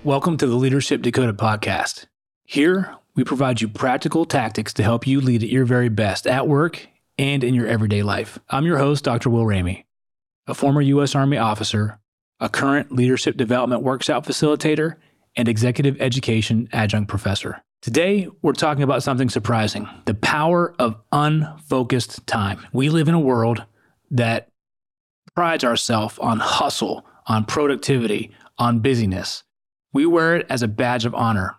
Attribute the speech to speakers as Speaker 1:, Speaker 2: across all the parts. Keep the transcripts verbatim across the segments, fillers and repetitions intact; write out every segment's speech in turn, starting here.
Speaker 1: Welcome to the Leadership Decoded podcast. Here, we provide you practical tactics to help you lead at your very best at work and in your everyday life. I'm your host, Doctor Will Ramey, a former U S Army officer, a current leadership development workshop facilitator, and executive education adjunct professor. Today, we're talking about something surprising, the power of unfocused time. We live in a world that prides ourselves on hustle, on productivity, on busyness. We wear it as a badge of honor,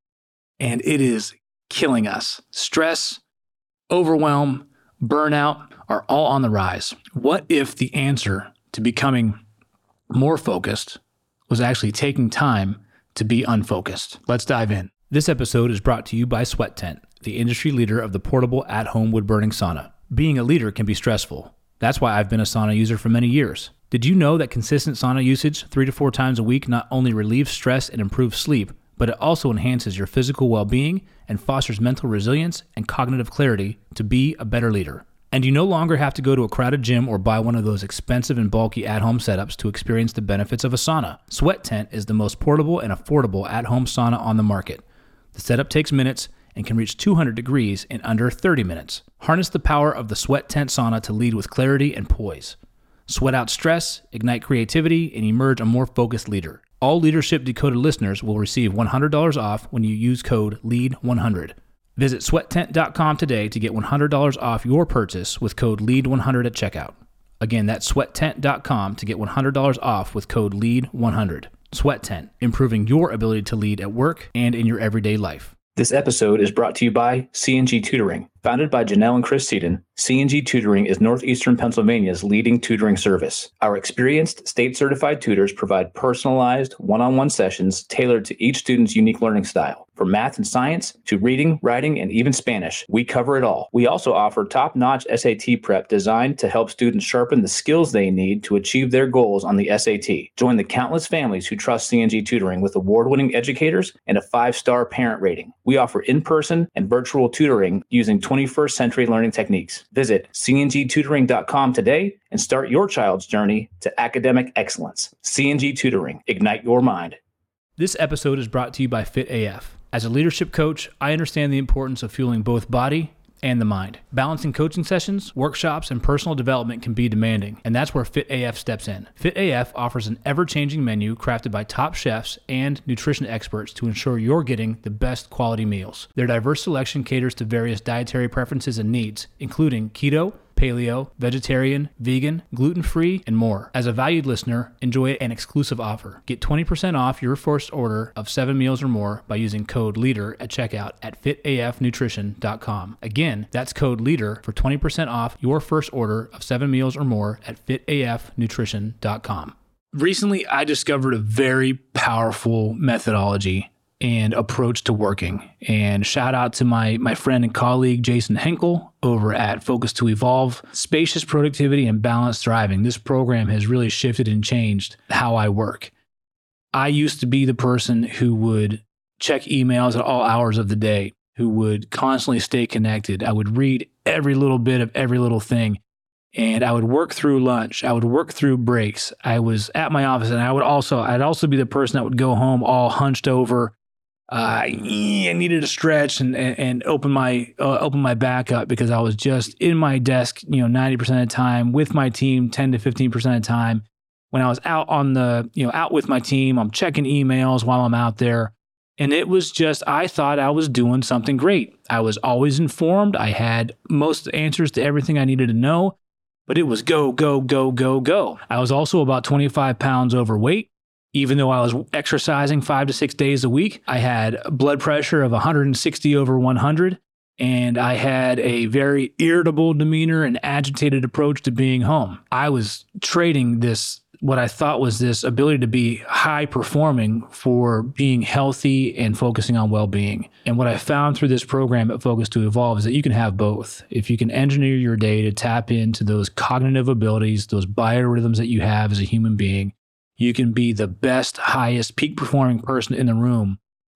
Speaker 1: and it is killing us. Stress, overwhelm, burnout are all on the rise. What if the answer to becoming more focused was actually taking time to be unfocused? Let's dive in. This episode is brought to you by Sweat Tent, the industry leader of the portable at-home wood-burning sauna. Being a leader can be stressful. That's why I've been a sauna user for many years. Did you know that consistent sauna usage three to four times a week not only relieves stress and improves sleep, but it also enhances your physical well-being and fosters mental resilience and cognitive clarity to be a better leader? And you no longer have to go to a crowded gym or buy one of those expensive and bulky at-home setups to experience the benefits of a sauna. Sweat Tent is the most portable and affordable at-home sauna on the market. The setup takes minutes and can reach two hundred degrees in under thirty minutes. Harness the power of the Sweat Tent sauna to lead with clarity and poise. Sweat out stress, ignite creativity, and emerge a more focused leader. All Leadership Decoded listeners will receive one hundred dollars off when you use code lead one hundred. Visit sweat tent dot com today to get one hundred dollars off your purchase with code lead one hundred at checkout. Again, that's sweat tent dot com to get one hundred dollars off with code lead one hundred. Sweat Tent, improving your ability to lead at work and in your everyday life.
Speaker 2: This episode is brought to you by C N G Tutoring. Founded by Janelle and Chris Seaton, C N G Tutoring is Northeastern Pennsylvania's leading tutoring service. Our experienced, state-certified tutors provide personalized, one-on-one sessions tailored to each student's unique learning style. From math and science to reading, writing, and even Spanish, we cover it all. We also offer top-notch S A T prep designed to help students sharpen the skills they need to achieve their goals on the S A T. Join the countless families who trust C N G Tutoring with award-winning educators and a five-star parent rating. We offer in-person and virtual tutoring using twenty-first century learning techniques. Visit c n g tutoring dot com today and start your child's journey to academic excellence. C N G Tutoring, ignite your mind.
Speaker 1: This episode is brought to you by Fit A F. As a leadership coach, I understand the importance of fueling both body and the mind. Balancing coaching sessions, workshops, and personal development can be demanding, and that's where Fit A F steps in. Fit A F offers an ever-changing menu crafted by top chefs and nutrition experts to ensure you're getting the best quality meals. Their diverse selection caters to various dietary preferences and needs, including keto, paleo, vegetarian, vegan, gluten-free, and more. As a valued listener, enjoy an exclusive offer. Get twenty percent off your first order of seven meals or more by using code LEADER at checkout at fit a f nutrition dot com. Again, that's code LEADER for twenty percent off your first order of seven meals or more at fit a f nutrition dot com. Recently, I discovered a very powerful methodology and approach to working. And shout out to my my friend and colleague, Jason Henkel, over at Focus to Evolve. Spacious Productivity and Balanced Thriving. This program has really shifted and changed how I work. I used to be the person who would check emails at all hours of the day, who would constantly stay connected. I would read every little bit of every little thing. And I would work through lunch. I would work through breaks. I was at my office, and I would also, I'd also be the person that would go home all hunched over. Uh, I needed to stretch and, and, and open my uh, open my back up because I was just in my desk, you know, ninety percent of the time, with my team ten to fifteen percent of the time. When I was out on the, you know, out with my team, I'm checking emails while I'm out there. And it was just, I thought I was doing something great. I was always informed. I had most answers to everything I needed to know, but it was go, go, go, go, go. I was also about twenty-five pounds overweight. Even though I was exercising five to six days a week, I had blood pressure of one hundred sixty over one hundred, and I had a very irritable demeanor and agitated approach to being home. I was trading this, what I thought was this ability to be high performing for being healthy and focusing on well-being. And what I found through this program at Focus to Evolve is that you can have both. If you can engineer your day to tap into those cognitive abilities, those biorhythms that you have as a human being, you can be the best, highest, peak performing person in the room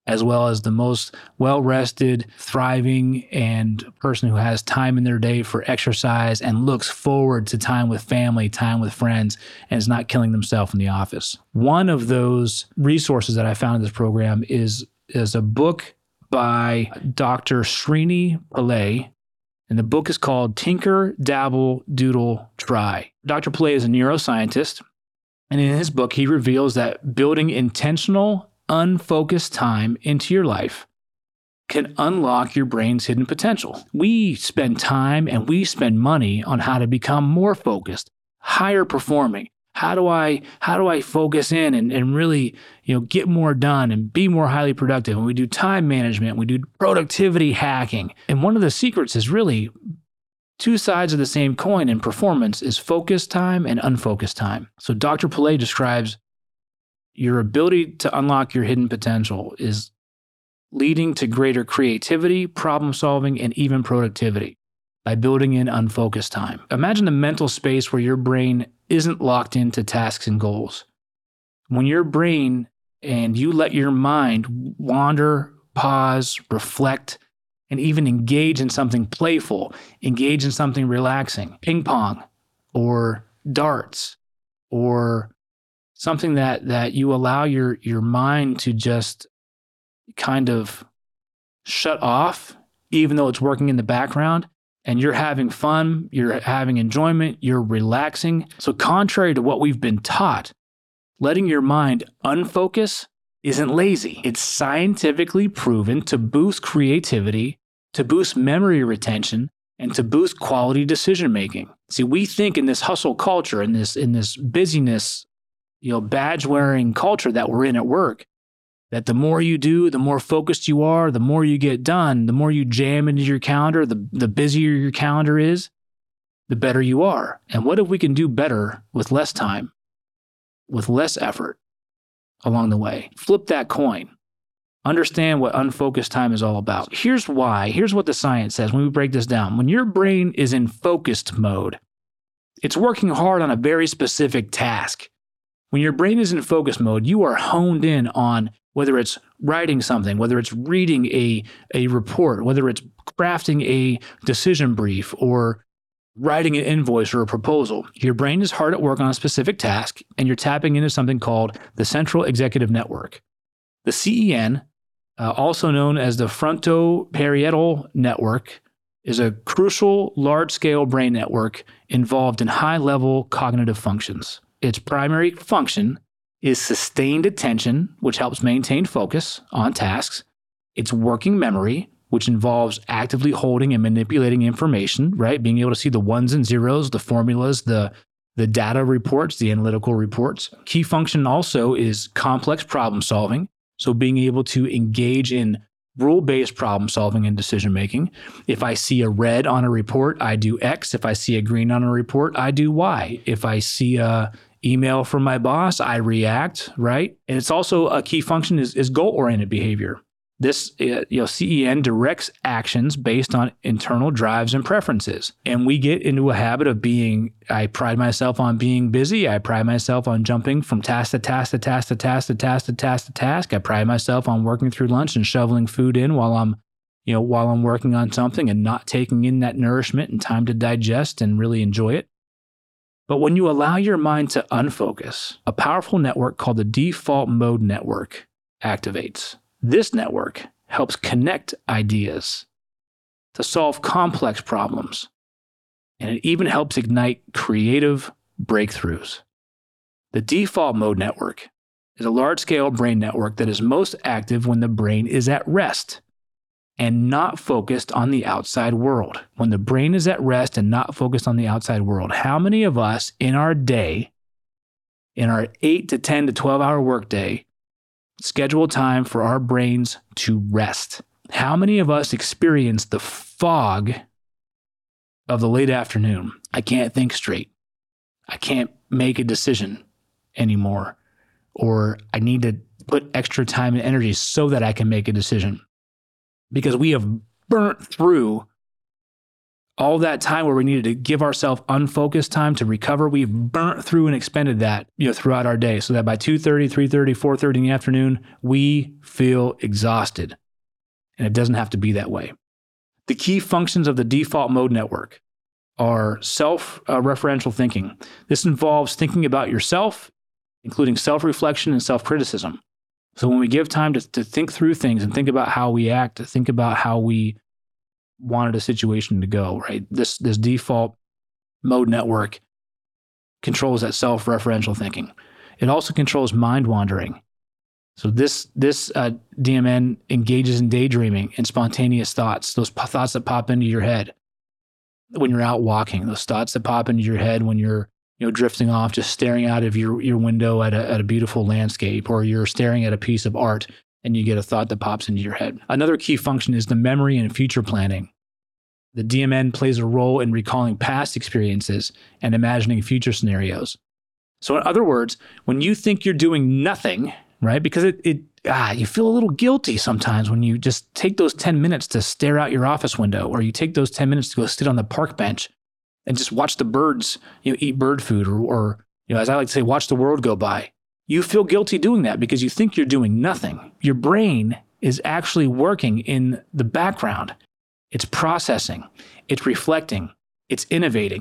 Speaker 1: as well as the most well-rested, thriving, and person who has time in their day for exercise and looks forward to time with family, time with friends, and is not killing themselves in the office. One of those resources that I found in this program is, is a book by Doctor Srini Pillai, and the book is called Tinker, Dabble, Doodle, Try. Doctor Pillai is a neuroscientist, and in his book, he reveals that building intentional, unfocused time into your life can unlock your brain's hidden potential. We spend time and we spend money on how to become more focused, higher performing. How do I how do I focus in and, and really, you know, get more done and be more highly productive? And we do time management, we do productivity hacking. And one of the secrets is really two sides of the same coin in performance is focused time and unfocused time. So Doctor Pillai describes your ability to unlock your hidden potential is leading to greater creativity, problem solving, and even productivity by building in unfocused time. Imagine a mental space where your brain isn't locked into tasks and goals. When your brain and you let your mind wander, pause, reflect, and even engage in something playful, engage in something relaxing, ping pong or darts or something that that you allow your your mind to just kind of shut off, even though it's working in the background, and you're having fun, you're having enjoyment, you're relaxing. So contrary to what we've been taught, letting your mind unfocus isn't lazy. It's scientifically proven to boost creativity, to boost memory retention, and to boost quality decision making. See, we think in this hustle culture, in this in this busyness, you know, badge-wearing culture that we're in at work, that the more you do, the more focused you are, the more you get done, the more you jam into your calendar, the, the busier your calendar is, the better you are. And what if we can do better with less time, with less effort along the way? Flip that coin. Understand what unfocused time is all about. Here's why. Here's what the science says when we break this down. When your brain is in focused mode, it's working hard on a very specific task. When your brain is in focus mode, you are honed in on whether it's writing something, whether it's reading a, a report, whether it's crafting a decision brief or writing an invoice or a proposal. Your brain is hard at work on a specific task, and you're tapping into something called the Central Executive Network. The C E N, uh, also known as the Frontoparietal Network, is a crucial large-scale brain network involved in high-level cognitive functions. Its primary function is sustained attention, which helps maintain focus on tasks. It's working memory, which involves actively holding and manipulating information, right? Being able to see the ones and zeros, the formulas, the, the data reports, the analytical reports. Key function also is complex problem solving. So being able to engage in rule-based problem solving and decision making. If I see a red on a report, I do X. If I see a green on a report, I do Y. If I see a email from my boss, I react, right? And it's also a key function is, is goal-oriented behavior. This, uh, you know, C E N directs actions based on internal drives and preferences. And we get into a habit of being, I pride myself on being busy. I pride myself on jumping from task to task to task to task to task to task to task. I pride myself on working through lunch and shoveling food in while I'm, you know, while I'm working on something and not taking in that nourishment and time to digest and really enjoy it. But when you allow your mind to unfocus, a powerful network called the default mode network activates. This network helps connect ideas to solve complex problems, and it even helps ignite creative breakthroughs. The default mode network is a large-scale brain network that is most active when the brain is at rest and not focused on the outside world. When the brain is at rest and not focused on the outside world, how many of us in our day, in our eight to ten to twelve hour workday, schedule time for our brains to rest? How many of us experience the fog of the late afternoon? I can't think straight. I can't make a decision anymore. Or I need to put extra time and energy so that I can make a decision. Because we have burnt through All that time where we needed to give ourselves unfocused time to recover, we've burnt through and expended that, you know, throughout our day, so that by two thirty, three thirty, four thirty in the afternoon, we feel exhausted. And it doesn't have to be that way. The key functions of the default mode network are self-referential uh, thinking. This involves thinking about yourself, including self-reflection and self-criticism. So when we give time to, to think through things and think about how we act, to think about how we wanted a situation to go, right? This, this default mode network controls that self-referential thinking. It also controls mind wandering. So this, this uh, D M N engages in daydreaming and spontaneous thoughts, those p- thoughts that pop into your head when you're out walking, those thoughts that pop into your head when you're, you know, drifting off, just staring out of your, your window at a, at a beautiful landscape, or you're staring at a piece of art and you get a thought that pops into your head. Another key function is the memory and future planning. The D M N plays a role in recalling past experiences and imagining future scenarios. So in other words, when you think you're doing nothing, right? Because it, it ah, you feel a little guilty sometimes when you just take those ten minutes to stare out your office window, or you take those ten minutes to go sit on the park bench and just watch the birds, you know, eat bird food, or, or, you know, as I like to say, watch the world go by. You feel guilty doing that because you think you're doing nothing. Your brain is actually working in the background. It's processing, it's reflecting, it's innovating.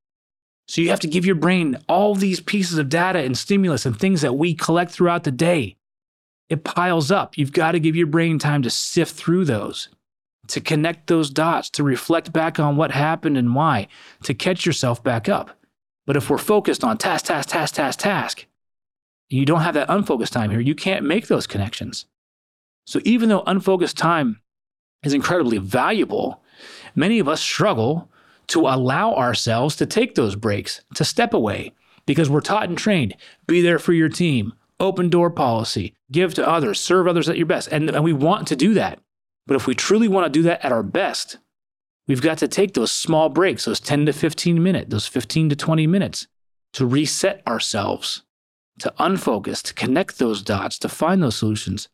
Speaker 1: So you have to give your brain all these pieces of data and stimulus and things that we collect throughout the day. It piles up. You've got to give your brain time to sift through those, to connect those dots, to reflect back on what happened and why, to catch yourself back up. But if we're focused on task, task, task, task, task, you don't have that unfocused time here, you can't make those connections. So even though unfocused time is incredibly valuable, many of us struggle to allow ourselves to take those breaks, to step away, because we're taught and trained, be there for your team, open door policy, give to others, serve others at your best. And, and we want to do that. But if we truly want to do that at our best, we've got to take those small breaks, those ten to fifteen minutes, those fifteen to twenty minutes to reset ourselves, to unfocus, to connect those dots, to find those solutions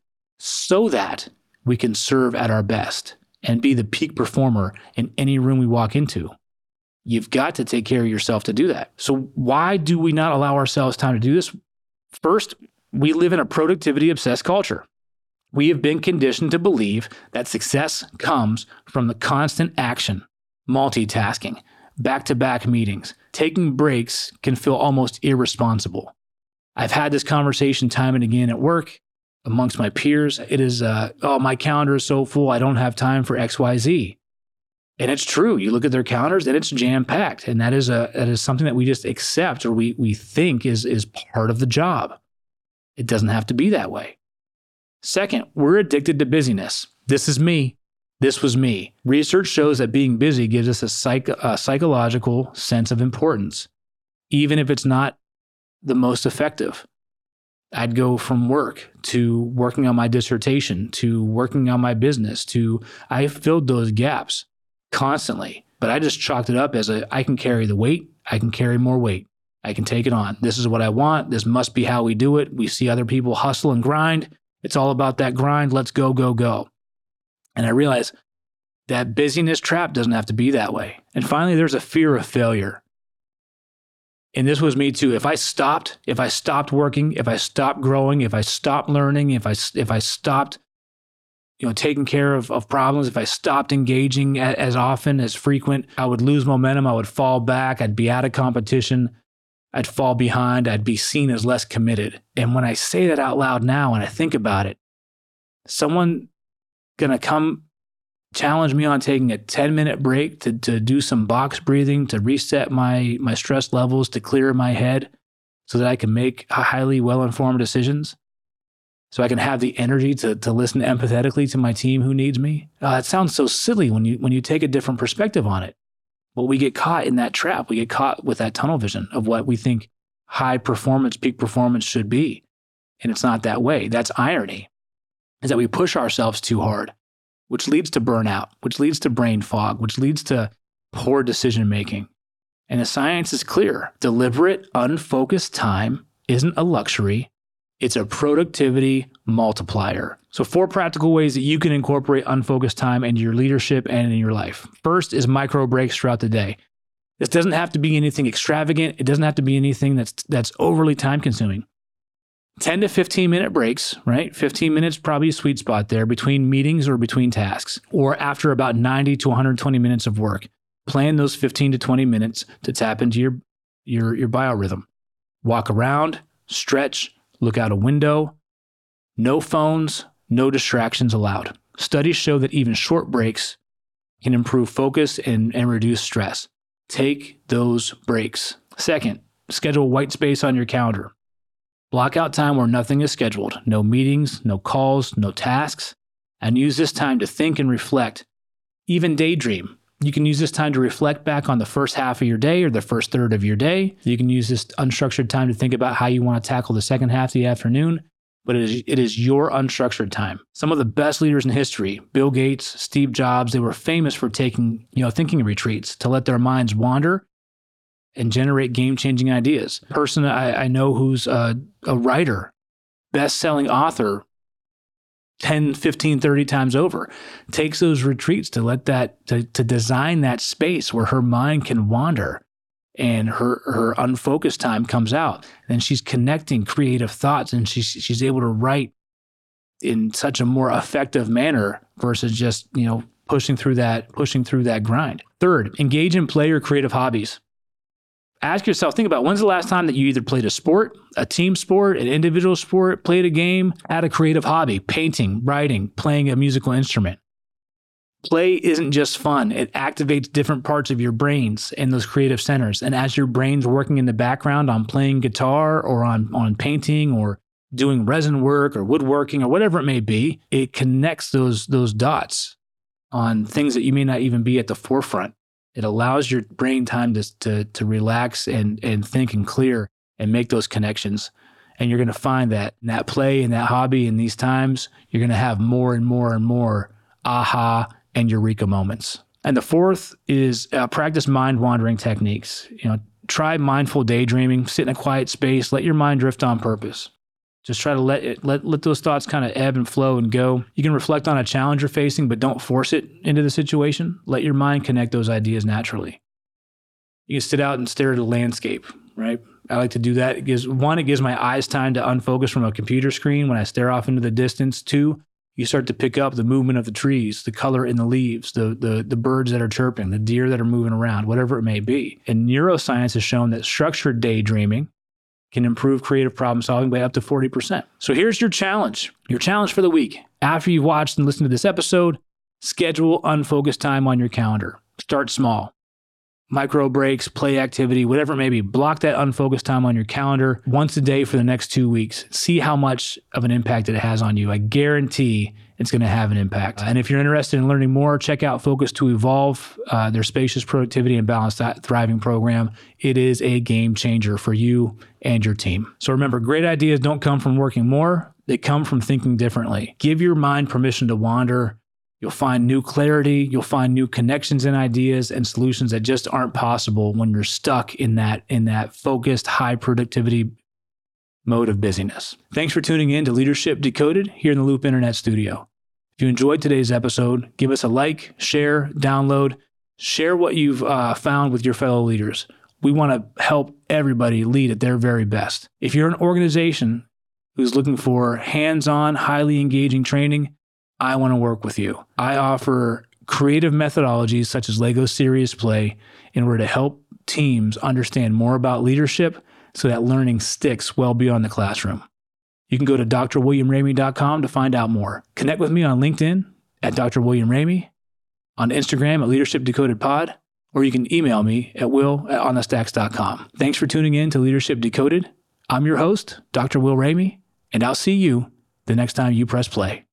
Speaker 1: so that we can serve at our best and be the peak performer in any room we walk into. You've got to take care of yourself to do that. So why do we not allow ourselves time to do this? First, we live in a productivity-obsessed culture. We have been conditioned to believe that success comes from the constant action, multitasking, back-to-back meetings. Taking breaks can feel almost irresponsible. I've had this conversation time and again at work, amongst my peers. It is, uh, oh, my calendar is so full, I don't have time for X Y Z. And it's true. You look at their calendars and it's jam-packed. And that is a that is something that we just accept, or we we think is is part of the job. It doesn't have to be that way. Second, we're addicted to busyness. This is me. This was me. Research shows that being busy gives us a, psych, a psychological sense of importance, even if it's not the most effective. I'd go from work to working on my dissertation to working on my business to I filled those gaps constantly, but I just chalked it up as a I can carry the weight. I can carry more weight. I can take it on. This is what I want. This must be how we do it. We see other people hustle and grind. It's all about that grind. Let's go, go, go. And I realized that busyness trap doesn't have to be that way. And finally, there's a fear of failure. And this was me too. If I stopped, if I stopped working, if I stopped growing, if I stopped learning, if I if I stopped, you know, taking care of, of problems, if I stopped engaging as, as often, as frequent, I would lose momentum. I would fall back. I'd be out of competition. I'd fall behind. I'd be seen as less committed. And when I say that out loud now and I think about it, someone gonna come challenge me on taking a ten minute break to, to do some box breathing, to reset my, my stress levels, to clear my head so that I can make highly well-informed decisions, so I can have the energy to, to listen empathetically to my team who needs me. Uh, it sounds so silly when you, when you take a different perspective on it. But we get caught in that trap. We get caught with that tunnel vision of what we think high performance, peak performance should be. And it's not that way. That's irony, is that we push ourselves too hard, which leads to burnout, which leads to brain fog, which leads to poor decision-making. And the science is clear. Deliberate, unfocused time isn't a luxury. It's a productivity multiplier. So four practical ways that you can incorporate unfocused time into your leadership and in your life. First is micro breaks throughout the day. This doesn't have to be anything extravagant. It doesn't have to be anything that's that's overly time consuming. ten to fifteen minute breaks, right? fifteen minutes, probably a sweet spot there between meetings or between tasks, or after about ninety to one hundred twenty minutes of work. Plan those fifteen to twenty minutes to tap into your, your, your biorhythm. Walk around, stretch, look out a window. No phones, no distractions allowed. Studies show that even short breaks can improve focus and, and reduce stress. Take those breaks. Second, schedule white space on your calendar. Block out time where nothing is scheduled. No meetings, no calls, no tasks. And use this time to think and reflect. Even daydream. You can use this time to reflect back on the first half of your day or the first third of your day. You can use this unstructured time to think about how you want to tackle the second half of the afternoon. But it is, it is your unstructured time. Some of the best leaders in history, Bill Gates, Steve Jobs, they were famous for taking, you know, thinking retreats to let their minds wander and generate game-changing ideas. A person I, I know who's a, a writer, best-selling author, ten, fifteen, thirty times over, takes those retreats to let that, to, to design that space where her mind can wander and her, her unfocused time comes out. And she's connecting creative thoughts and she's, she's able to write in such a more effective manner versus just, you know, pushing through that, pushing through that grind. Third, engage in play or creative hobbies. Ask yourself, think about when's the last time that you either played a sport, a team sport, an individual sport, played a game, had a creative hobby, painting, writing, playing a musical instrument. Play isn't just fun. It activates different parts of your brains in those creative centers. And as your brain's working in the background on playing guitar or on, on painting or doing resin work or woodworking or whatever it may be, it connects those, those dots on things that you may not even be at the forefront. It allows your brain time to, to, to relax and, and think and clear and make those connections. And you're going to find that in that play and that hobby in these times, you're going to have more and more and more aha and eureka moments. And the fourth is uh, practice mind wandering techniques. You know, try mindful daydreaming, sit in a quiet space, let your mind drift on purpose. Just try to let it, let, let those thoughts kind of ebb and flow and go. You can reflect on a challenge you're facing, but don't force it into the situation. Let your mind connect those ideas naturally. You can sit out and stare at a landscape, right? I like to do that. It gives, one, it gives my eyes time to unfocus from a computer screen when I stare off into the distance. Two, you start to pick up the movement of the trees, the color in the leaves, the, the, the birds that are chirping, the deer that are moving around, whatever it may be. And neuroscience has shown that structured daydreaming can improve creative problem solving by up to forty percent. So here's your challenge. Your challenge for the week. After you've watched and listened to this episode, schedule unfocused time on your calendar. Start small. Micro breaks, play activity, whatever it may be. Block that unfocused time on your calendar once a day for the next two weeks. See how much of an impact it has on you. I guarantee it's going to have an impact. And if you're interested in learning more, check out Focus to Evolve, uh, their spacious productivity and balanced thriving program. It is a game changer for you and your team. So remember, great ideas don't come from working more. They come from thinking differently. Give your mind permission to wander. You'll find new clarity. You'll find new connections and ideas and solutions that just aren't possible when you're stuck in that, in that focused, high productivity mode of busyness. Thanks for tuning in to Leadership Decoded here in the Loop Internet Studio. If you enjoyed today's episode, give us a like, share, download, share what you've uh, found with your fellow leaders. We want to help everybody lead at their very best. If you're an organization who's looking for hands-on, highly engaging training, I want to work with you. I offer creative methodologies such as Lego Serious Play in order to help teams understand more about leadership so that learning sticks well beyond the classroom. You can go to d r william ramey dot com to find out more. Connect with me on LinkedIn at Doctor William Ramey, on Instagram at Leadership Decoded Pod, or you can email me at will at onthestacks dot com. Thanks for tuning in to Leadership Decoded. I'm your host, Doctor Will Ramey, and I'll see you the next time you press play.